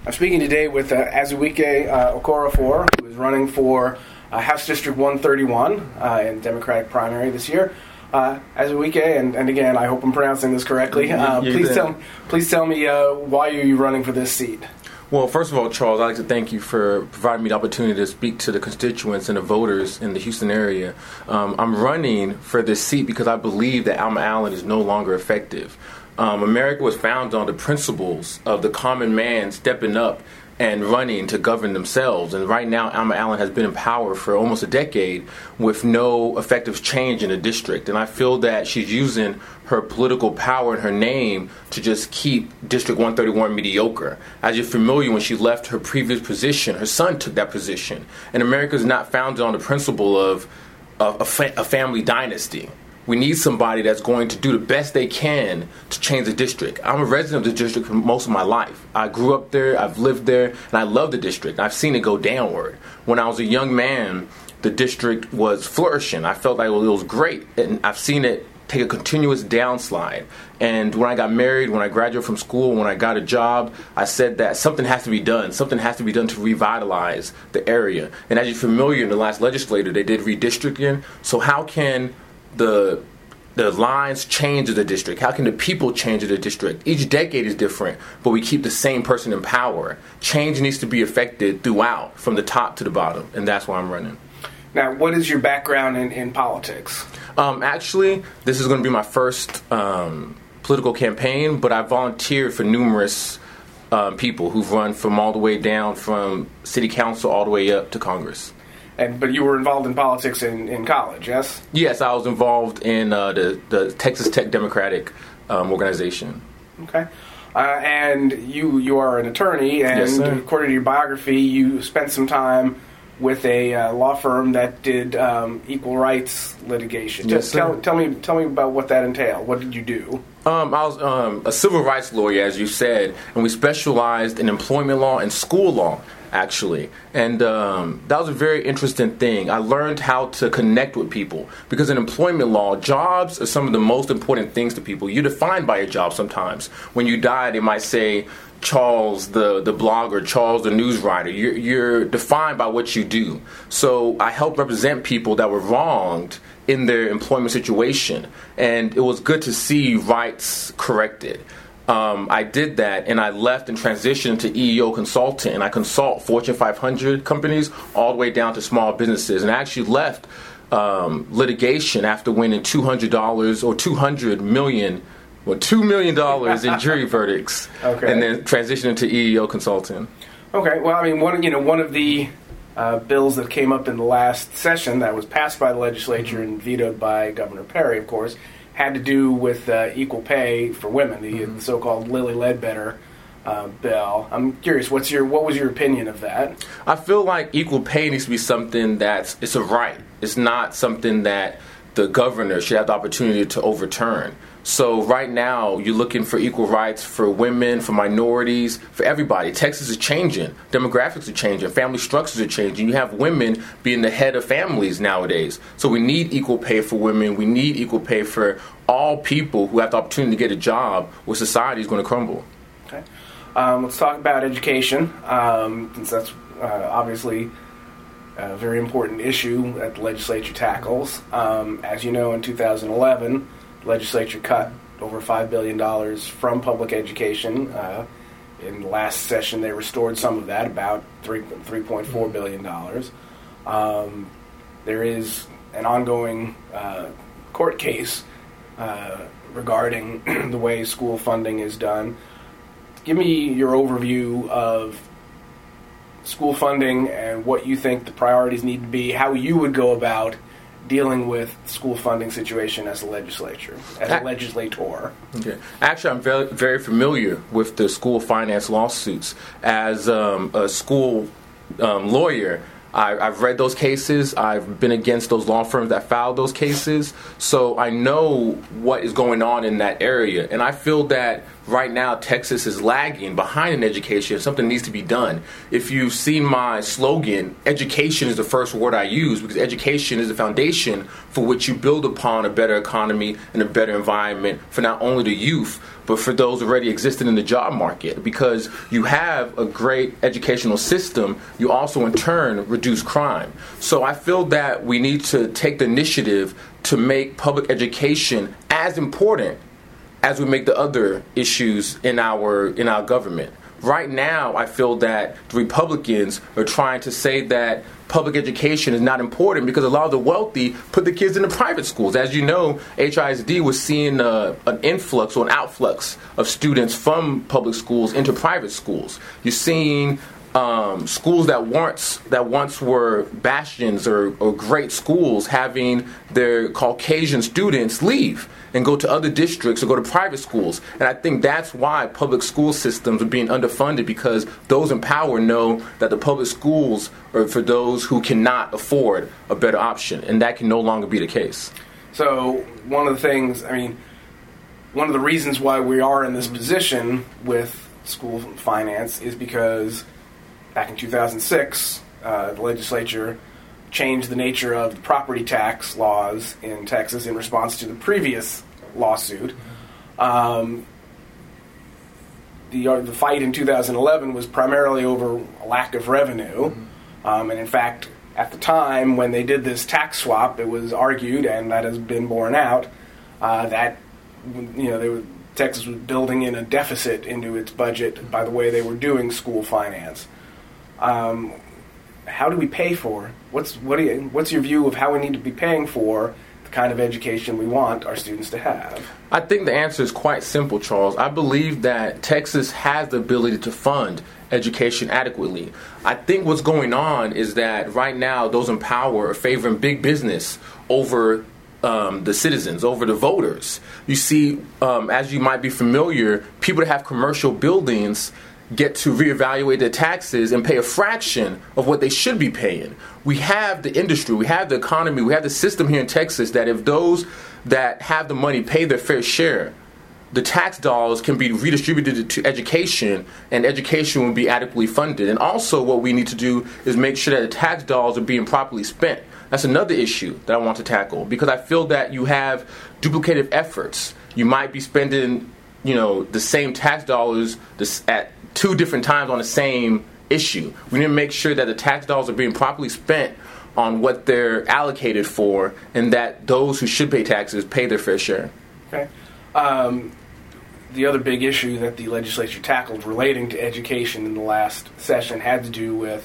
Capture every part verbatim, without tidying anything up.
I'm speaking today with uh, Azubuike uh, Okorafor, who is running for uh, House District one thirty-one uh, in the Democratic primary this year. Uh, Azubuike, and, and again, I hope I'm pronouncing this correctly. Uh, please did. tell please tell me uh, why are you running for this seat? Well, first of all, Charles, I'd like to thank you for providing me the opportunity to speak to the constituents and the voters in the Houston area. Um, I'm running for this seat because I believe that Alma Allen is no longer effective. Um, America was founded on the principles of the common man stepping up and running to govern themselves. And right now, Alma Allen has been in power for almost a decade with no effective change in the district. And I feel that she's using her political power and her name to just keep District one thirty-one mediocre. As you're familiar, when she left her previous position, her son took that position. And America is not founded on the principle of, of a, fa- a family dynasty. We need somebody that's going to do the best they can to change the district. I'm a resident of the district for most of my life. I grew up there, I've lived there, and I love the district. I've seen it go downward. When I was a young man, the district was flourishing. I felt like it was great, and I've seen it take a continuous downslide. And when I got married, when I graduated from school, when I got a job, I said that something has to be done. Something has to be done to revitalize the area. And as you're familiar, in the last legislature, they did redistricting. So how can the the lines change of the district? How can the people change of the district? Each decade is different, but we keep the same person in power. Change needs to be effected throughout, from the top to the bottom, and that's why I'm running. Now, what is your background in, in politics? Um, actually, this is going to be my first um, political campaign, but I volunteered for numerous um, people who've run from all the way down from city council all the way up to Congress. And but you were involved in politics in, in college, yes? Yes, I was involved in uh, the, the Texas Tech Democratic um, organization. Okay. Uh, and you you are an attorney, and Yes, sir. according to your biography, you spent some time with a uh, law firm that did um, equal rights litigation. Yes, Just tell, sir. tell me tell me about what that entailed. What did you do? Um, I was um, a civil rights lawyer, as you said, and we specialized in employment law and school law, actually. And um, that was a very interesting thing. I learned how to connect with people, because in employment law, jobs are some of the most important things to people. You're defined by your job sometimes. When you die, they might say, Charles the, the blogger, Charles the news writer. You're, you're defined by what you do. So I helped represent people that were wronged in their employment situation, and it was good to see rights corrected. Um, I did that, and I left and transitioned to E E O consultant, and I consult Fortune five hundred companies all the way down to small businesses. And I actually left um, litigation after winning two hundred dollars or two hundred million dollars, well, two million dollars in jury verdicts, Okay. and then transitioning to E E O consulting. Okay. Well, I mean, one you know one of the uh, bills that came up in the last session that was passed by the legislature and vetoed by Governor Perry, of course, had to do with uh, equal pay for women, the, Mm-hmm. the so-called Lilly Ledbetter uh, bill. I'm curious, what's your what was your opinion of that? I feel like equal pay needs to be something that's, it's a right. It's not something that the governor should have the opportunity to overturn. So right now, you're looking for equal rights for women, for minorities, for everybody. Texas is changing. Demographics are changing. Family structures are changing. You have women being the head of families nowadays. So we need equal pay for women. We need equal pay for all people who have the opportunity to get a job where society is going to crumble. Okay. Um, let's talk about education, um, since that's uh, obviously a very important issue that the legislature tackles. Um, as you know, in two thousand eleven, the legislature cut over five billion dollars from public education. Uh, in the last session, they restored some of that, about three three point four billion dollars. Um, there is an ongoing uh, court case uh, regarding the way school funding is done. Give me your overview of school funding and what you think the priorities need to be, how you would go about dealing with the school funding situation as a legislature, as a legislator. Okay. Actually, I'm very, very familiar with the school finance lawsuits. As um, a school um, lawyer, I, I've read those cases. I've been against those law firms that filed those cases. So I know what is going on in that area. And I feel that right now Texas is lagging behind in education. Something needs to be done. If you've seen my slogan, education is the first word I use, because education is the foundation for which you build upon a better economy and a better environment for not only the youth, but for those already existing in the job market. Because you have a great educational system, you also in turn reduce crime. So I feel that we need to take the initiative to make public education as important as we make the other issues in our in our government. Right now, I feel that the Republicans are trying to say that public education is not important because a lot of the wealthy put the kids in the private schools. As you know, H I S D was seeing uh, an influx or an outflux of students from public schools into private schools. You're seeing um, schools that once that once were bastions or, or great schools having their Caucasian students leave and go to other districts or go to private schools. And I think that's why public school systems are being underfunded, because those in power know that the public schools are for those who cannot afford a better option, and that can no longer be the case. So one of the things, I mean, one of the reasons why we are in this position with school finance is because back in two thousand six, uh, the legislature changed the nature of the property tax laws in Texas in response to the previous lawsuit. Um, the uh, the fight in two thousand eleven was primarily over a lack of revenue, mm-hmm. um, and in fact, at the time when they did this tax swap, it was argued, and that has been borne out, uh, that you know they were, Texas was building in a deficit into its budget by the way they were doing school finance. Um, how do we pay for? What's what do you, what's your view of how we need to be paying for the kind of education we want our students to have? I think the answer is quite simple, Charles. I believe that Texas has the ability to fund education adequately. I think what's going on is that right now those in power are favoring big business over um, the citizens, over the voters. You see, um, as you might be familiar, people that have commercial buildings get to reevaluate their taxes and pay a fraction of what they should be paying. We have the industry, we have the economy, we have the system here in Texas that if those that have the money pay their fair share, the tax dollars can be redistributed to education, and education will be adequately funded. And also what we need to do is make sure that the tax dollars are being properly spent. That's another issue that I want to tackle, because I feel that you have duplicative efforts. You might be spending, you know, the same tax dollars at two different times on the same issue. We need to make sure that the tax dollars are being properly spent on what they're allocated for, and that those who should pay taxes pay their fair share. Okay. Um, the other big issue that the legislature tackled relating to education in the last session had to do with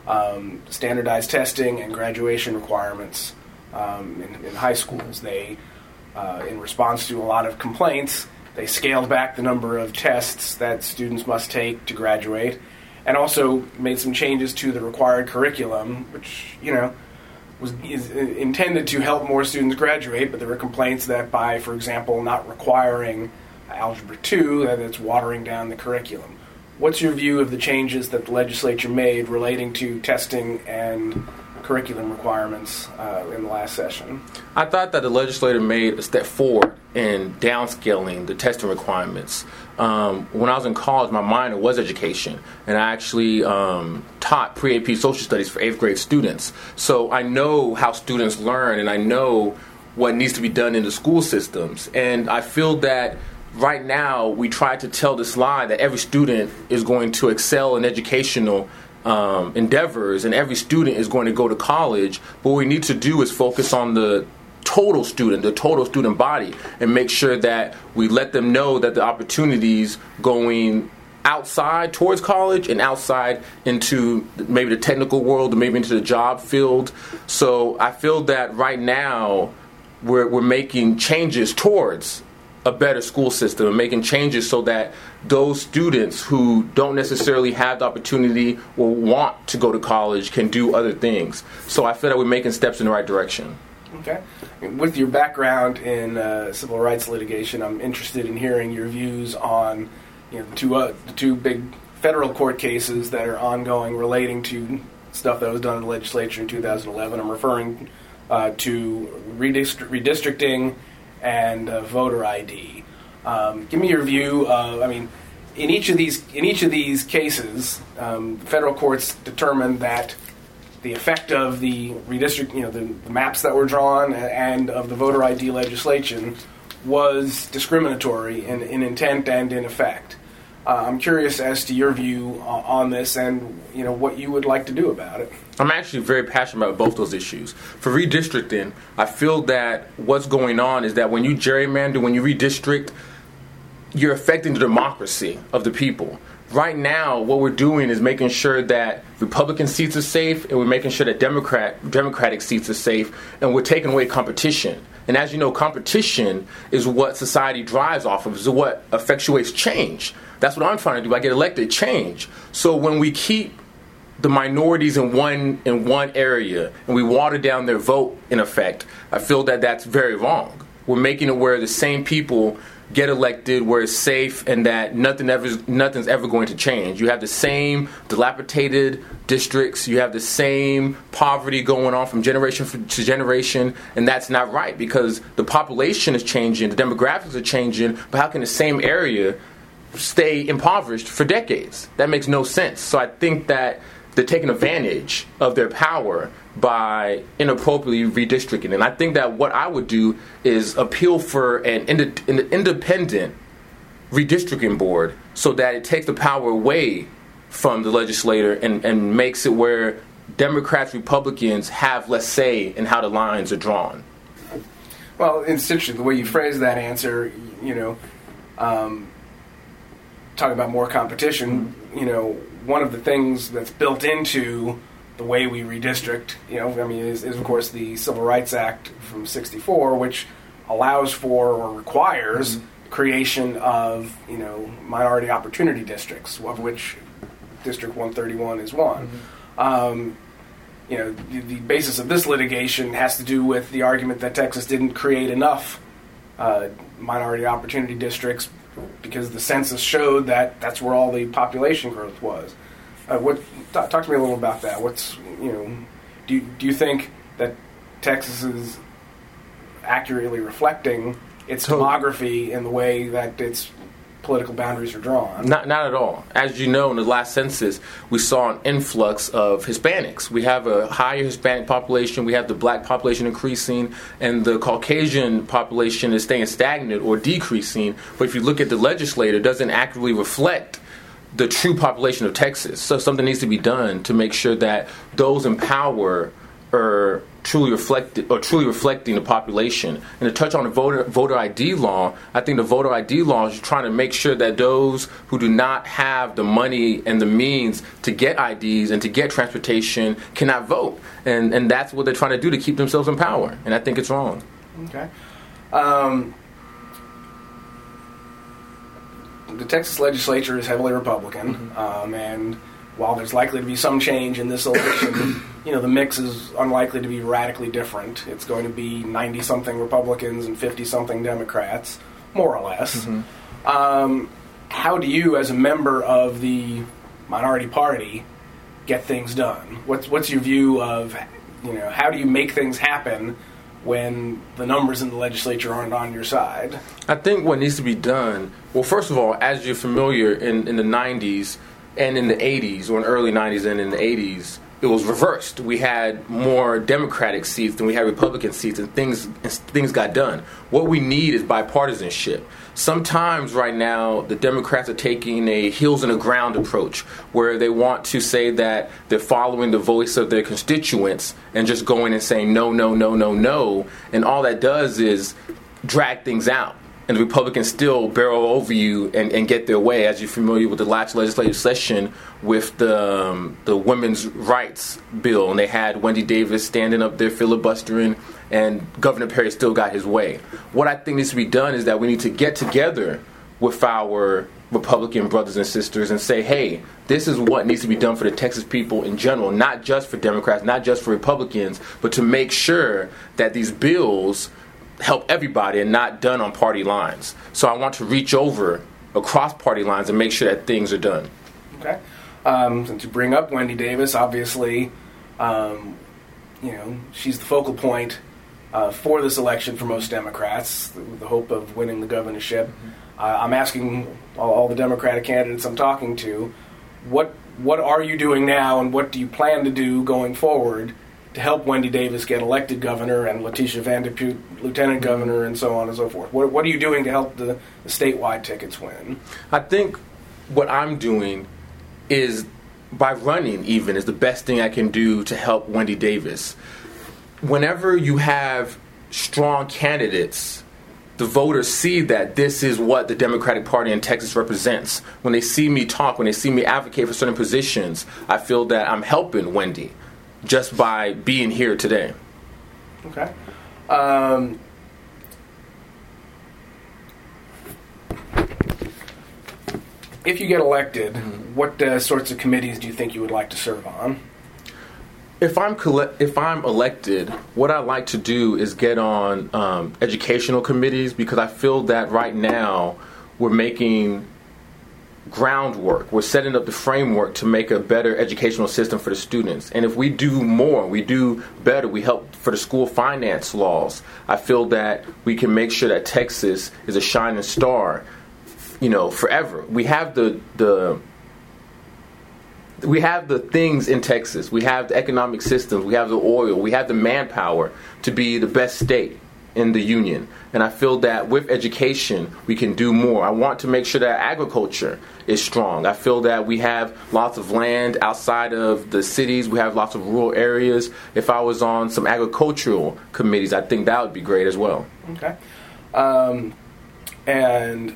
um, standardized testing and graduation requirements um, in, in high schools. They, uh, in response to a lot of complaints, they scaled back the number of tests that students must take to graduate, and also made some changes to the required curriculum, which, you know, was is intended to help more students graduate, but there were complaints that by, for example, not requiring Algebra two, that it's watering down the curriculum. What's your view of the changes that the legislature made relating to testing and curriculum requirements uh, in the last session? I thought that the legislature made a step forward in downscaling the testing requirements. Um, when I was in college, my minor was education, and I actually um, taught pre-A P social studies for eighth grade students. So I know how students learn, and I know what needs to be done in the school systems. And I feel that right now we try to tell this lie that every student is going to excel in educational Um, endeavors, and every student is going to go to college. But what we need to do is focus on the total student, the total student body, and make sure that we let them know that the opportunities going outside towards college and outside into maybe the technical world, or maybe into the job field. So I feel that right now we're, we're making changes towards a better school system, and making changes so that those students who don't necessarily have the opportunity or want to go to college can do other things. So I feel that we're making steps in the right direction. Okay. With your background in uh, civil rights litigation, I'm interested in hearing your views on, you know, the two uh, the two big federal court cases that are ongoing relating to stuff that was done in the legislature in two thousand eleven. I'm referring uh, to redist- redistricting and uh, voter I D. Um, give me your view of, I mean, in each of these in each of these cases, um, federal courts determined that the effect of the redistrict, you know, the, the maps that were drawn and of the voter I D legislation was discriminatory in, in intent and in effect. Uh, I'm curious as to your view on this and, you know, what you would like to do about it. I'm actually very passionate about both those issues. For redistricting, I feel that what's going on is that when you gerrymander, when you redistrict, you're affecting the democracy of the people. Right now, what we're doing is making sure that Republican seats are safe, and we're making sure that Democrat Democratic seats are safe, and we're taking away competition. And as you know, competition is what society drives off of, is what effectuates change. That's what I'm trying to do. I get elected, change. So when we keep the minorities in one in one area and we water down their vote, in effect, I feel that that's very wrong. We're making it where the same people get elected, where it's safe, and that nothing ever, nothing's ever going to change. You have the same dilapidated districts, you have the same poverty going on from generation to generation, and that's not right because the population is changing, the demographics are changing, but how can the same area stay impoverished for decades? That makes no sense. So I think that they're taking advantage of their power by inappropriately redistricting. And I think that what I would do is appeal for an, ind- an independent redistricting board so that it takes the power away from the legislator and, and makes it where Democrats, Republicans have less say in how the lines are drawn. Well, it's interesting the way you phrase that answer, you know, um, talking about more competition, you know, one of the things that's built into the way we redistrict, you know, I mean, is, is of course the Civil Rights Act from sixty-four, which allows for or requires mm-hmm. creation of, you know, minority opportunity districts, of which District one thirty-one is one. Mm-hmm. Um, you know, the, the basis of this litigation has to do with the argument that Texas didn't create enough uh, minority opportunity districts because the census showed that that's where all the population growth was. Uh, what talk, talk to me a little about that. What's you know, do you, do you think that Texas is accurately reflecting its so, demography in the way that its political boundaries are drawn? Not, not at all. As you know, in the last census, we saw an influx of Hispanics. We have a higher Hispanic population. We have the black population increasing, and the Caucasian population is staying stagnant or decreasing. But if you look at the legislature, it doesn't accurately reflect the true population of Texas. So something needs to be done to make sure that those in power are truly reflected or truly reflecting the population. And to touch on the voter voter I D law, I think the voter I D law is trying to make sure that those who do not have the money and the means to get I Ds and to get transportation cannot vote. And and that's what they're trying to do to keep themselves in power. And I think it's wrong. Okay. Um, the Texas legislature is heavily Republican, mm-hmm. um, and while there's likely to be some change in this election, you know, the mix is unlikely to be radically different. It's going to be ninety-something Republicans and fifty-something Democrats, more or less. Mm-hmm. Um, how do you, as a member of the minority party, get things done? What's what's your view of, you know, how do you make things happen when the numbers in the legislature aren't on your side? I think what needs to be done, well, first of all, as you're familiar, in, in the nineties and in the eighties, or in the early nineties and in the eighties, it was reversed. We had more Democratic seats than we had Republican seats, and things and things got done. What we need is bipartisanship. Sometimes right now, the Democrats are taking a heels in the ground approach, where they want to say that they're following the voice of their constituents and just going and saying no, no, no, no, no, and all that does is drag things out. And the Republicans still barrel over you and, and get their way, as you're familiar with the last legislative session with the um, the women's rights bill. And they had Wendy Davis standing up there filibustering, and Governor Perry still got his way. What I think needs to be done is that we need to get together with our Republican brothers and sisters and say, hey, this is what needs to be done for the Texas people in general, not just for Democrats, not just for Republicans, but to make sure that these bills help everybody and not done on party lines. So I want to reach over across party lines and make sure that things are done. Okay. Um, since you bring up Wendy Davis, obviously, um, you know, she's the focal point uh, for this election for most Democrats, the, the hope of winning the governorship. Mm-hmm. Uh, I'm asking all, all the Democratic candidates I'm talking to, what what are you doing now, and what do you plan to do going forward to help Wendy Davis get elected governor and Letitia Vanderpute lieutenant governor and so on and so forth? What, what are you doing to help the, the statewide tickets win? I think what I'm doing is, by running even, is the best thing I can do to help Wendy Davis. Whenever you have strong candidates, the voters see that this is what the Democratic Party in Texas represents. When they see me talk, when they see me advocate for certain positions, I feel that I'm helping Wendy just by being here today. Okay. Um, if you get elected, mm-hmm. what uh, sorts of committees do you think you would like to serve on? If I'm coll- if I'm elected, what I'd like to do is get on um, educational committees, because I feel that right now we're making groundwork. We're setting up the framework to make a better educational system for the students. And if we do more, we do better, we help for the school finance laws, I feel that we can make sure that Texas is a shining star, you know, forever. We have the the we have the things in Texas. We have the economic systems. We have the oil. We have the manpower to be the best state in the union. And I feel that with education, we can do more. I want to make sure that agriculture is strong. I feel that we have lots of land outside of the cities. We have lots of rural areas. If I was on some agricultural committees, I think that would be great as well. Okay. Um, and,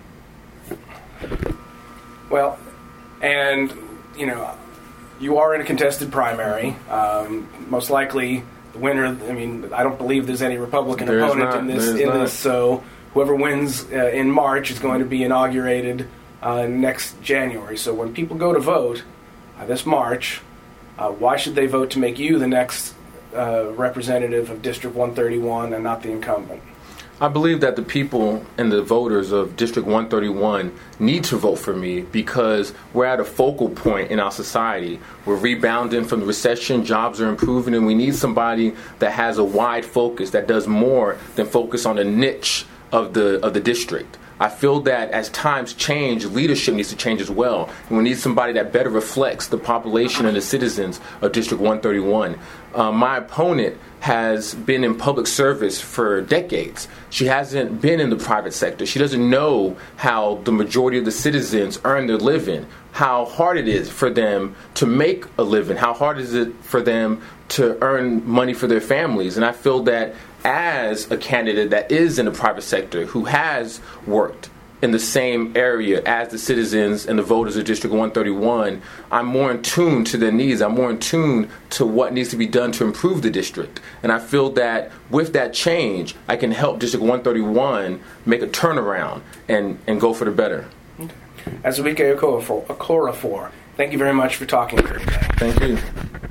well, and, you know, you are in a contested primary. Um, most likely the winner, I mean, I don't believe there's any Republican there's opponent not, in this. In not. this, so whoever wins uh, in March is going to be inaugurated uh, next January. So when people go to vote uh, this March, uh, why should they vote to make you the next uh, representative of District one thirty-one and not the incumbent? I believe that the people and the voters of District one thirty-one need to vote for me, because we're at a focal point in our society. We're rebounding from the recession, jobs are improving, and we need somebody that has a wide focus, that does more than focus on a niche of the of the district. I feel that as times change, leadership needs to change as well. And we need somebody that better reflects the population and the citizens of District one thirty-one. Uh, my opponent has been in public service for decades. She hasn't been in the private sector. She doesn't know how the majority of the citizens earn their living, how hard it is for them to make a living, how hard is it for them to earn money for their families. And I feel that as a candidate that is in the private sector, who has worked in the same area as the citizens and the voters of District one thirty-one, I'm more in tune to their needs. I'm more in tune to what needs to be done to improve the district. And I feel that with that change, I can help District one thirty-one make a turnaround and, and go for the better. Okay. Azubike Okorafor, thank you very much for talking to me today. Thank you.